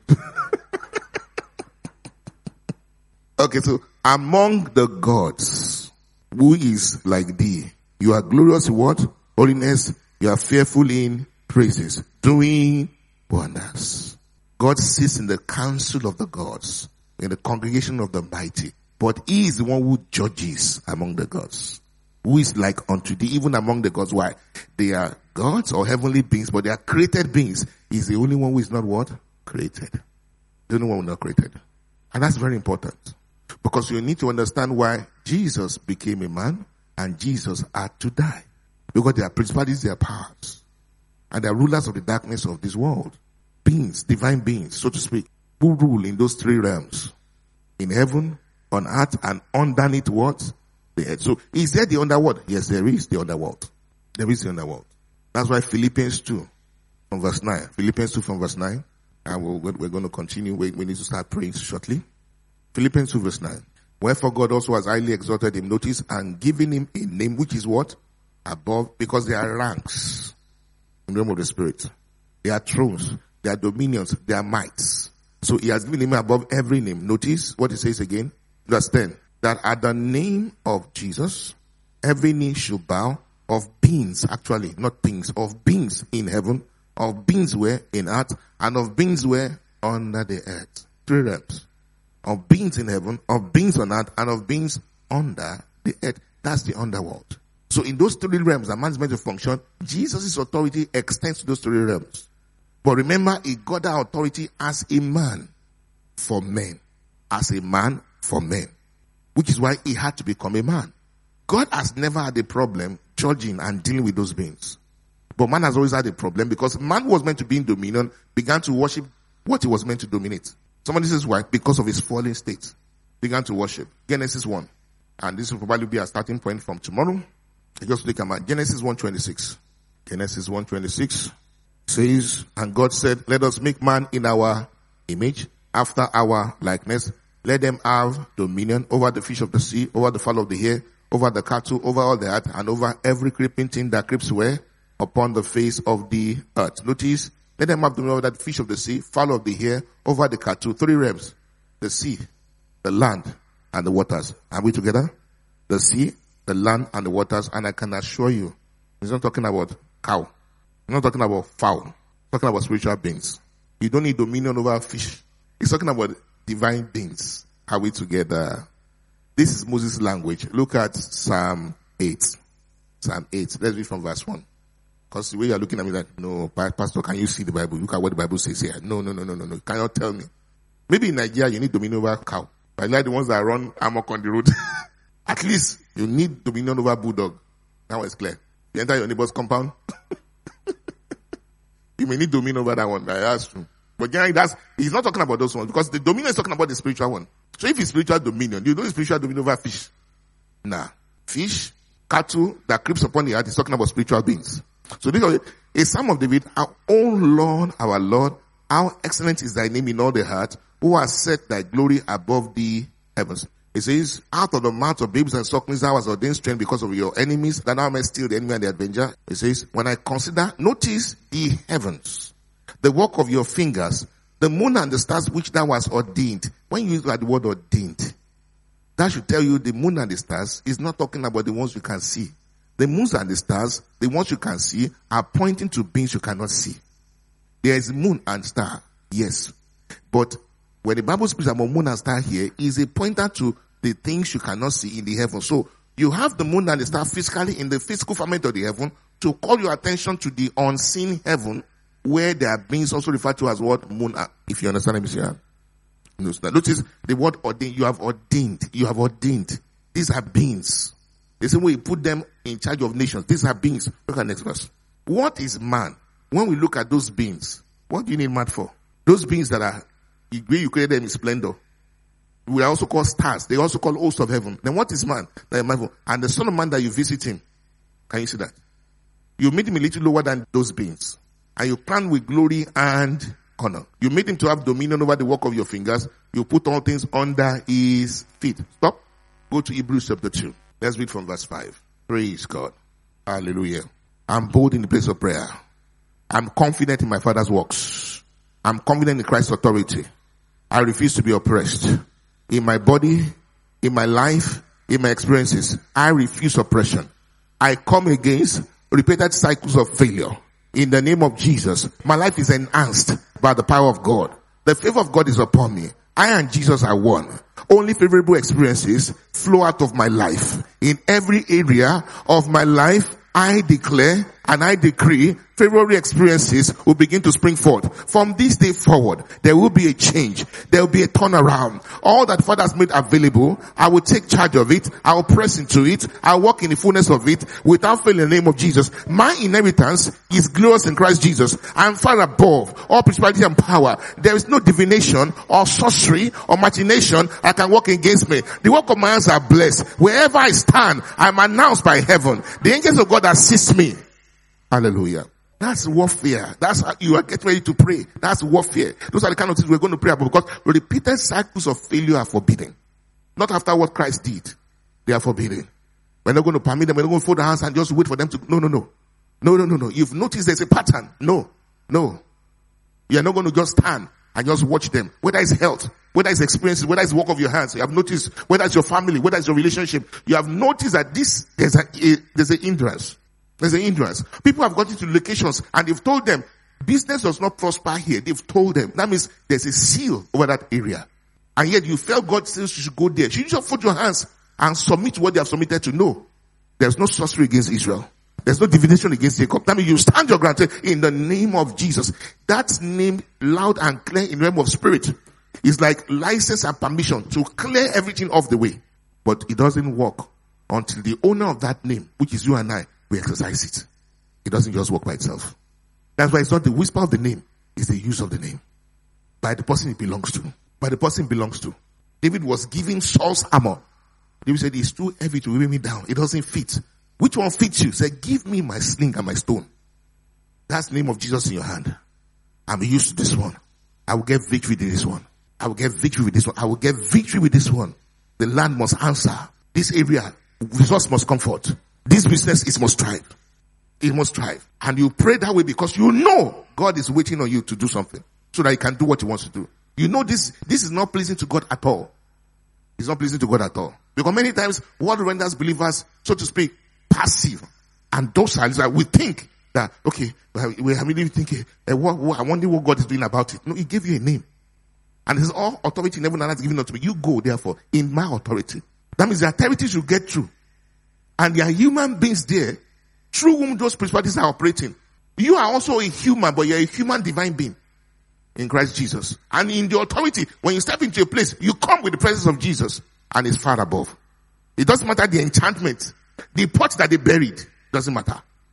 Okay, so among the gods, who is like thee? You are glorious in what? Holiness. You are fearful in praises. Doing wonders. God sits in the council of the gods, in the congregation of the mighty. But he is the one who judges among the gods. Who is like unto thee, even among the gods. Why? They are gods or heavenly beings, but they are created beings. He's the only one who is not what? Created. The only one who is not created. And that's very important. Because you need to understand why Jesus became a man and Jesus had to die. Because they are principalities, they are powers. And they are rulers of the darkness of this world. Beings, divine beings, so to speak, who rule in those three realms. In heaven, on earth, and underneath what? The earth. So, is there the underworld? Yes, there is the underworld. There is the underworld. That's why Philippians two, from verse nine. Philippians two from verse nine. And we're, we're going to continue. We, we need to start praying shortly. Philippians two verse nine. Wherefore God also has highly exalted him, notice, and given him a name which is what? Above, because there are ranks in the realm of the Spirit. There are thrones, there are dominions, there are mights. So he has given him above every name. Notice what it says again. Verse ten. That at the name of Jesus, every knee should bow, of beings, actually, not things, of beings in heaven, of beings where in earth, and of beings where under the earth. Three realms. Of beings in heaven, of beings on earth, and of beings under the earth. That's the underworld. So in those three realms that man is meant to function, Jesus' authority extends to those three realms. But remember, he got that authority as a man for men. As a man for men. Which is why he had to become a man. God has never had a problem judging and dealing with those beings. But man has always had a problem because man who was meant to be in dominion began to worship what he was meant to dominate. Somebody says why? Because of his fallen state. Began to worship. Genesis one. And this will probably be our starting point from tomorrow. Just take a mind. Genesis one twenty-six. Genesis one twenty-six says, and God said, let us make man in our image, after our likeness. Let them have dominion over the fish of the sea, over the fowl of the air, over the cattle, over all the earth, and over every creeping thing that creeps where? Upon the face of the earth. Notice, let them have dominion over that fish of the sea, fowl of the air, over the cattle. Three realms. The sea, the land, and the waters. Are we together? The sea, the land, and the waters. And I can assure you, he's not talking about cow. He's not talking about fowl. He's talking about spiritual beings. You don't need dominion over fish. He's talking about divine beings. Are we together? This is Moses' language. Look at Psalm eight. Psalm eight. Let's read from verse one. Because the way you're looking at me like, no, Pastor, can you see the Bible? Look at what the Bible says here. No, no, no, no, no, no. Can you tell me? Maybe in Nigeria you need dominion over cow. But like the ones that run amok on the road. At least you need dominion over bulldog. That was clear. You enter your neighbor's compound. You may need dominion over that one. That's true. But generally, that's, he's not talking about those ones because the dominion is talking about the spiritual one. So if it's spiritual dominion, you know it's spiritual dominion over fish. Nah. Fish, cattle that creeps upon the earth is talking about spiritual beings. So this is a Psalm of David, our own Lord, our Lord, how excellent is thy name in all the earth, who has set thy glory above the heavens. It says, out of the mouth of babes and sucklings thou hast ordained strength because of your enemies, that thou mayest steal the enemy and the avenger. It says, when I consider, notice the heavens, the work of your fingers, the moon and the stars which thou hast ordained. When you use the word ordained, That should tell you the moon and the stars is not talking about the ones you can see. The moons and the stars, the ones you can see, are pointing to beings you cannot see. There is moon and star, yes. But when the Bible speaks about moon and star here, is a pointer to the things you cannot see in the heaven. So you have the moon and the star physically in the physical firmament of the heaven to call your attention to the unseen heaven, where there are beings also referred to as what? Moon. If you understand me, sir. Notice the word ordained. You have ordained. You have ordained. These are beings. The same way you put them in charge of nations. These are beings. Look at the next verse. What is man? When we look at those beings, what do you need man for? Those beings that are, you created them in splendor. We are also called stars. They are also called hosts of heaven. Then what is man? And the son of man that you visit him. Can you see that? You made him a little lower than those beings. And you crown with glory and honor. You made him to have dominion over the work of your fingers. You put all things under his feet. Stop. Go to Hebrews chapter two. Let's read from verse five. Praise God. Hallelujah. I'm bold in the place of prayer. I'm confident in my Father's works. I'm confident in Christ's authority. I refuse to be oppressed. In my body, in my life, in my experiences, I refuse oppression. I come against repeated cycles of failure. In the name of Jesus, my life is enhanced by the power of God. The favor of God is upon me. I and Jesus are one. Only favorable experiences flow out of my life. In every area of my life, I declare and I decree favorable experiences will begin to spring forth. From this day forward, there will be a change. There will be a turnaround. All that Father has made available, I will take charge of it. I will press into it. I will walk in the fullness of it without failing in the name of Jesus. My inheritance is glorious in Christ Jesus. I am far above all principality and power. There is no divination or sorcery or machination that can work against me. The work of my hands are blessed. Wherever I stand, I am announced by heaven. The angels of God assist me. Hallelujah. That's warfare. That's how you are getting ready to pray. That's warfare. Those are the kind of things we're going to pray about, because repeated cycles of failure are forbidden. Not after what Christ did. They are forbidden. We're not going to permit them. We're not going to fold our hands and just wait for them to. No, no, no. No, no, no, no. You've noticed there's a pattern. No, no. You're not going to just stand and just watch them. Whether it's health, whether it's experiences, whether it's work of your hands. You have noticed, whether it's your family, whether it's your relationship. You have noticed that this, there's a, a there's a hindrance. There's an hindrance. People have gotten to locations and they've told them, business does not prosper here. They've told them. That means there's a seal over that area. And yet you felt God says you should go there. Should you just put your hands and submit to what they have submitted to? No. There's no sorcery against Israel. There's no divination against Jacob. That means you stand your ground in the name of Jesus. That name, loud and clear in the realm of spirit, is like license and permission to clear everything off the way. But it doesn't work until the owner of that name, which is you and I, we exercise it. It doesn't just work by itself. That's why it's not the whisper of the name, it's the use of the name. By the person it belongs to. By the person it belongs to. David was giving Saul's armor. David said, it's too heavy to weigh me down. It doesn't fit. Which one fits you? He said, give me my sling and my stone. That's the name of Jesus in your hand. I'm used to this one. I will get victory with this one. I will get victory with this one. I will get victory with this one. The land must answer. This area, resource must comfort. This business is must thrive. It must thrive. And you pray that way because you know God is waiting on you to do something so that He can do what He wants to do. You know this, this is not pleasing to God at all. It's not pleasing to God at all. Because many times what renders believers, so to speak, passive and docile is that we think that, okay, we are really thinking, uh, what, what, I wonder what God is doing about it. No, He gave you a name. And His all authority in heaven and earth given unto me. You go, therefore, in my authority. That means the authorities you get through. And there are human beings there through whom those principalities are operating. You are also a human, but you're a human divine being in Christ Jesus. And in the authority, when you step into a place, you come with the presence of Jesus and it's far above. It doesn't matter the enchantment. The pot that they buried doesn't matter.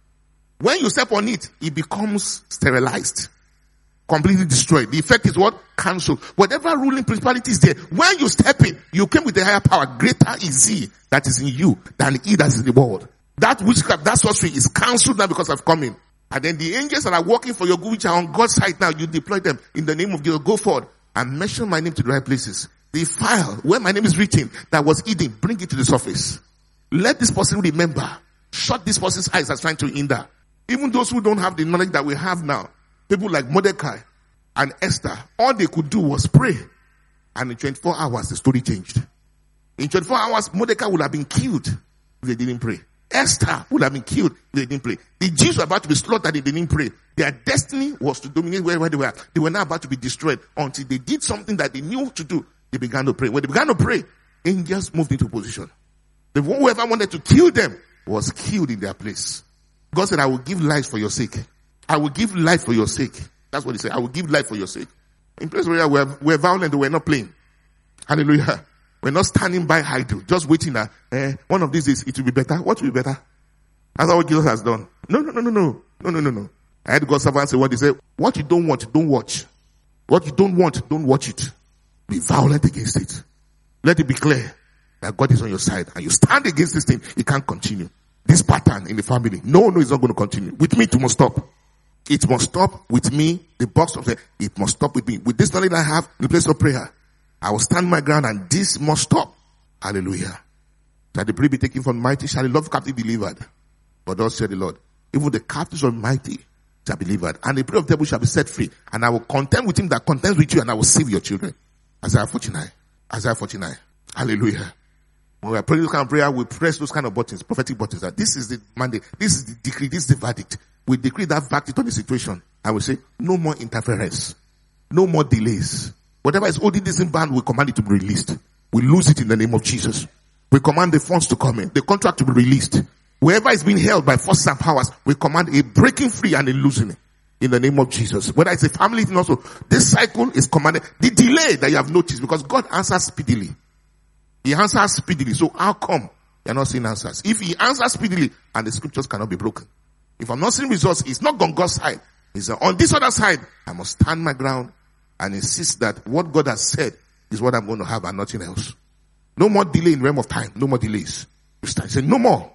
When you step on it, it becomes sterilized. Completely destroyed. The effect is what? Cancelled. Whatever ruling principality is there, when you step in, you came with a higher power. Greater is He that is in you than He that is in the world. That witchcraft, that sorcery is cancelled now because I've come in. And then the angels that are working for your good, which are on God's side now, you deploy them in the name of Jesus. Go forward and mention my name to the right places. The file where my name is written that was hidden, bring it to the surface. Let this person remember. Shut this person's eyes that's trying to hinder. Even those who don't have the knowledge that we have now, people like Mordecai and Esther, all they could do was pray. And in twenty-four hours, the story changed. In twenty-four hours, Mordecai would have been killed if they didn't pray. Esther would have been killed if they didn't pray. The Jews were about to be slaughtered if they didn't pray. Their destiny was to dominate wherever they were. They were now about to be destroyed until they did something that they knew to do. They began to pray. When they began to pray, angels moved into position. The one whoever wanted to kill them was killed in their place. God said, I will give life for your sake. I will give life for your sake. That's what he said. I will give life for your sake. In places where we're, we're violent, we're not playing. Hallelujah. We're not standing by idle, just waiting that eh, one of these days it will be better. What will be better? That's what Jesus has done. No, no, no, no, no. No, no, no, no. I had God's servant say what he said. What you don't want, don't watch. What you don't want, don't watch it. Be violent against it. Let it be clear that God is on your side and you stand against this thing. It can't continue. This pattern in the family. No, no, it's not going to continue. With me, it must stop. It must stop with me. The box of the, it must stop with me. With this knowledge I have in the place of prayer, I will stand my ground and this must stop. Hallelujah. Shall the prey be taken from mighty? Shall the love captive be delivered? But thus said the Lord, even the captives of mighty shall be delivered, and the prey of devil shall be set free. And I will contend with him that contends with you, and I will save your children. Isaiah forty-nine. Isaiah forty-nine. Hallelujah. When we are praying this kind of prayer, we press those kind of buttons, prophetic buttons. That this is the mandate, this is the decree, this is the verdict. We decree that verdict on the situation. I will say, no more interference. No more delays. Whatever is holding this in band, we command it to be released. We lose it in the name of Jesus. We command the funds to come in, the contract to be released. Wherever is being held by forces and powers, we command a breaking free and a loosening in the name of Jesus. Whether it's a family thing also, this cycle is commanded. The delay that you have noticed, because God answers speedily. He answers speedily. So how come you're not seeing answers? If he answers speedily, and the scriptures cannot be broken. If I'm not seeing results, it's not on God's side. It's on this other side. I must stand my ground and insist that what God has said is what I'm going to have and nothing else. No more delay in realm of time. No more delays. You start saying, no more.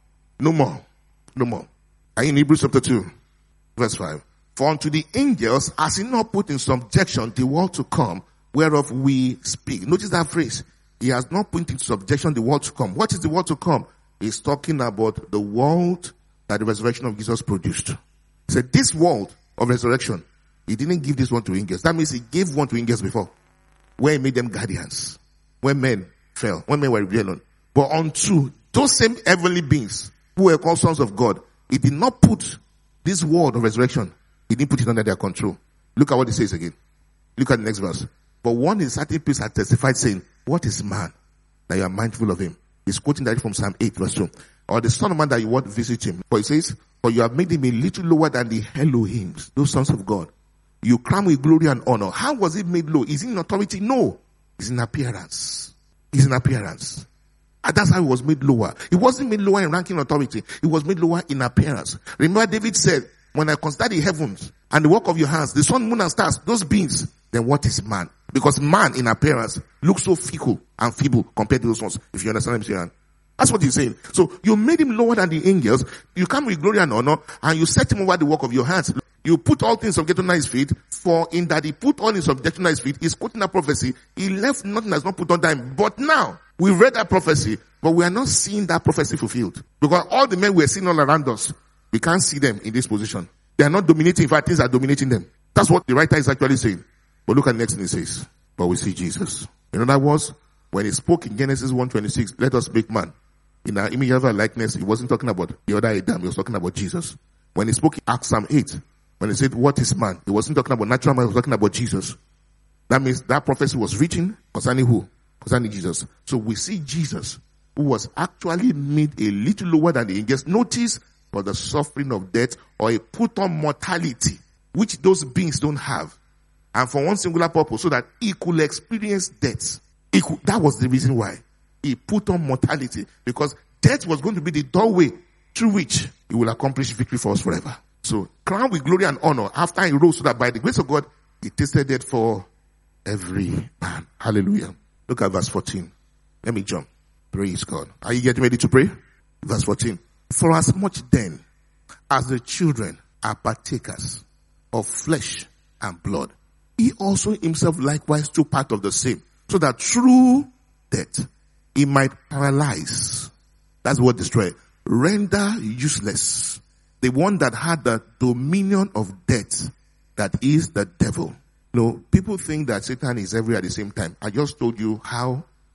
No more. No more. Are you in Hebrews chapter two, verse five? For unto the angels, as he not put in subjection the world to come, whereof we speak. Notice that phrase. He has not put in subjection the world to come. What is the world to come? He's talking about the world that the resurrection of Jesus produced. He said, this world of resurrection, he didn't give this one to angels. That means he gave one to angels before, where he made them guardians. When men fell, when men were rebellion. But unto those same heavenly beings who were called sons of God, he did not put this world of resurrection, he didn't put it under their control. Look at what he says again. Look at the next verse. But one in certain place had testified, saying, what is man that you are mindful of him? He's quoting that from Psalm eight verse two. Or the son of man that you want to visit him. For he says, for you have made him a little lower than the Elohims, those sons of God. You crown with glory and honor. How was he made low? Is he in authority? No. He's in appearance. He's in appearance. And that's how he was made lower. He wasn't made lower in ranking authority. He was made lower in appearance. Remember David said, when I consider the heavens and the work of your hands, the sun, moon and stars, those beings, then what is man? Because man in appearance looks so fickle and feeble compared to those ones. If you understand what I'm saying. That's what he's saying. So you made him lower than the angels. You come with glory and honor and you set him over the work of your hands. You put all things subject to his feet, for in that he put all in subjection to his feet, he's quoting that prophecy. He left nothing that's not put on him. But now, we read that prophecy, but we are not seeing that prophecy fulfilled. Because all the men we are seeing all around us, we can't see them in this position. They are not dominating, in fact, things are dominating them. That's what the writer is actually saying. But look at the next thing he says. But we see Jesus. In other words, when he spoke in Genesis one twenty-six, let us make man in our image of our likeness, he wasn't talking about the other Adam, he was talking about Jesus. When he spoke in Acts Psalm eight, when he said, what is man? He wasn't talking about natural man, he was talking about Jesus. That means that prophecy was written concerning who? Concerning Jesus. So we see Jesus, who was actually made a little lower than the angels. Notice, for the suffering of death, or a put on mortality, which those beings don't have. And for one singular purpose, so that he could experience death. He could, that was the reason why he put on mortality, because death was going to be the doorway through which he will accomplish victory for us forever. So, crowned with glory and honor after he rose, so that by the grace of God, he tasted death for every man. Hallelujah. Look at verse fourteen. Let me jump. Praise God. Are you getting ready to pray? Verse fourteen. For as much then as the children are partakers of flesh and blood, he also himself likewise took part of the same, so that through death he might paralyze. That's what destroy. Render useless the one that had the dominion of death, that is the devil. No, people think that Satan is everywhere at the same time. I just told you how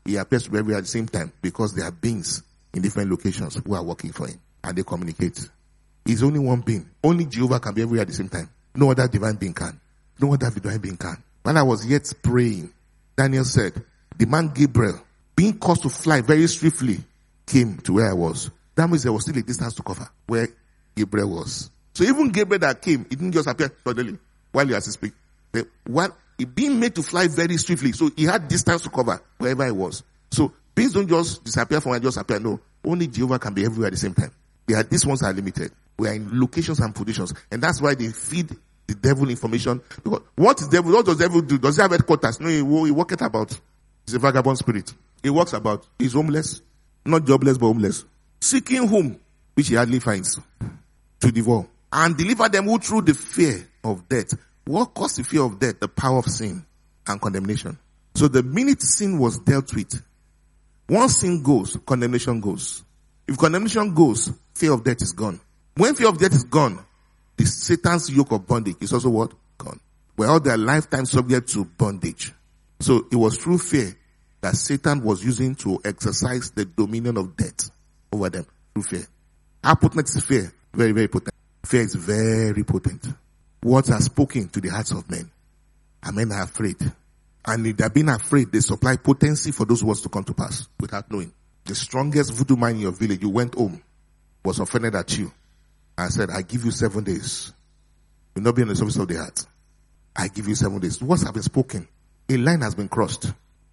he appears to be everywhere at the same time because there are beings in different locations who are working for him and they communicate. He's only one being. Only Jehovah can be everywhere at the same time. No other divine being can. No other divine being can. When I was yet praying, Daniel said, the man Gabriel, being caused to fly very swiftly, came to where I was. That means there was still a distance to cover where Gabriel was. So even Gabriel that came, it didn't just appear suddenly while he was speaking. While he being made to fly very swiftly, so he had distance to cover wherever he was. So beings don't just disappear from where just appear. No, only Jehovah can be everywhere at the same time. They are, these ones are limited. We are in locations and positions, and that's why they feed the devil information. Because what is devil? What does devil do? Does he have headquarters? No, he, he walks about. He's a vagabond spirit. He walks about. He's homeless, not jobless but homeless, seeking whom which he hardly finds to devour and deliver them who through the fear of death. What caused the fear of death? The power of sin and condemnation. So the minute sin was dealt with, once sin goes, condemnation goes. If condemnation goes, fear of death is gone. When fear of death is gone, the Satan's yoke of bondage is also what? Gone. We're all their lifetime subject to bondage. So it was through fear that Satan was using to exercise the dominion of death over them. Through fear. How potent is fear? Very, very potent. Fear is very potent. Words are spoken to the hearts of men. And men are afraid. And if they're being afraid, they supply potency for those words to come to pass without knowing. The strongest voodoo man in your village, you went home, was offended at you. I said, I give you seven days. You'll not be in the service of the heart. I give you seven days. Words have been spoken. A line has been crossed.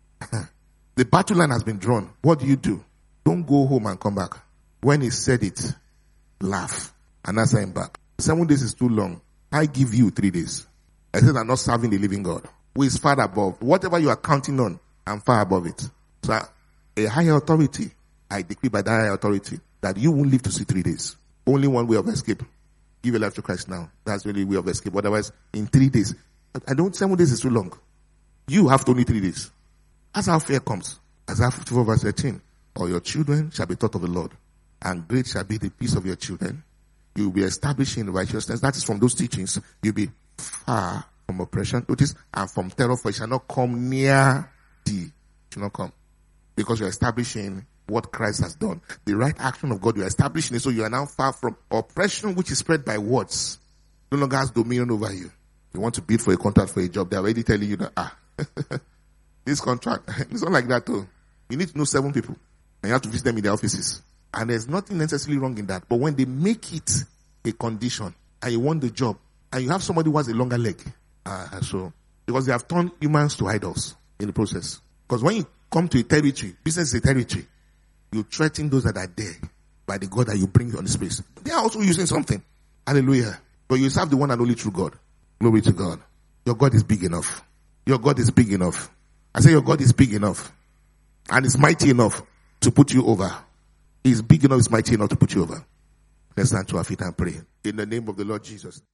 The battle line has been drawn. What do you do? Don't go home and come back. When he said it, laugh and answer him back. Seven days is too long. I give you three days. I said, I'm not serving the living God, who is far above. Whatever you are counting on, I'm far above it. So a higher authority, I decree by that higher authority that you won't live to see three days. Only one way of escape. Give your life to Christ now. That's the only way of escape. Otherwise, in three days. I don't, seven days is too long. You have to only three days. That's how fear comes. Isaiah fifty-four verse thirteen. All your children shall be taught of the Lord, and great shall be the peace of your children. You will be established in righteousness. That is from those teachings. You'll be far from oppression. Notice, and from terror, for it shall not come near thee. It shall not come. Because you're establishing what Christ has done. The right action of God, you're establishing it, so you are now far from oppression which is spread by words. No longer has dominion over you. You want to bid for a contract for a job, they're already telling you that, ah, this contract, it's not like that too. You need to know seven people, and you have to visit them in their offices. And there's nothing necessarily wrong in that. But when they make it a condition, and you want the job, and you have somebody who has a longer leg, uh, so, because they have turned humans to idols in the process. Because when you come to a territory, business is a territory, you threaten those that are there by the God that you bring on the space. They are also using something. Hallelujah. But you serve the one and only true God. Glory to God. Your God is big enough. Your God is big enough. I say your God is big enough. And is mighty enough to put you over. He is big enough, is mighty enough to put you over. Let's stand to our feet and pray. In the name of the Lord Jesus.